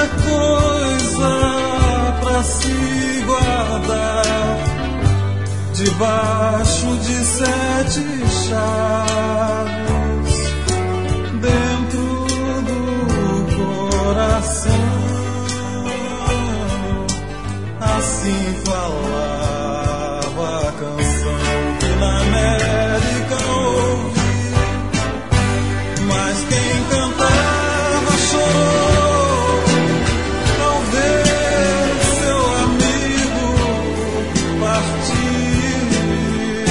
é coisa pra se guardar debaixo de 7 chaves dentro do coração. Assim falava a canção que na América ouvi, mas quem cantava chorou ao ver seu amigo partir.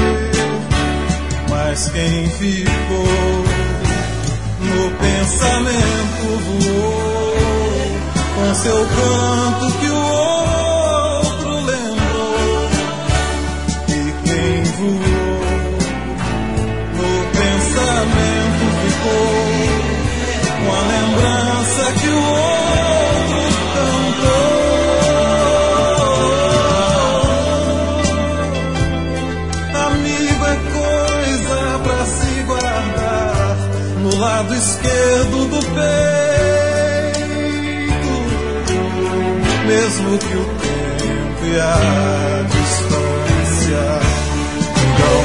Mas quem ficou no pensamento voou com seu canto que o outro lembrou. E quem voou no pensamento ficou com a lembrança que o outro cantou. Amigo é coisa pra se guardar no lado esquerdo do peito, mesmo que o tempo e a distância digam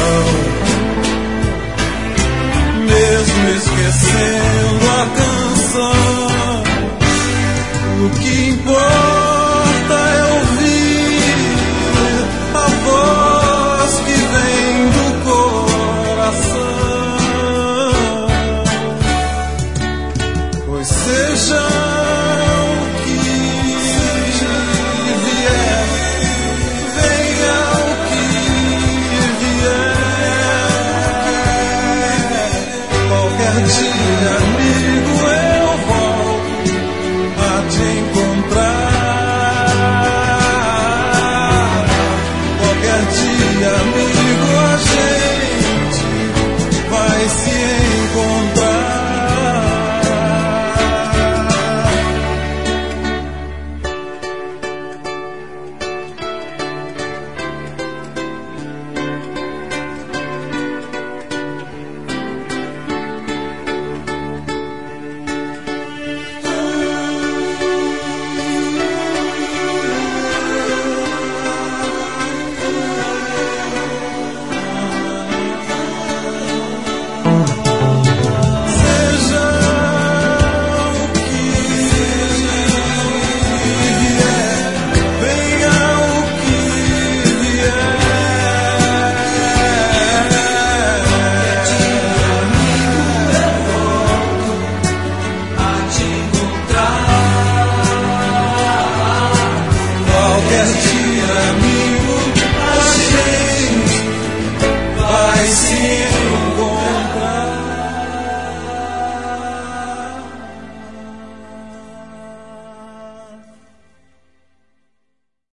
não, mesmo esquecendo a canção, o que importa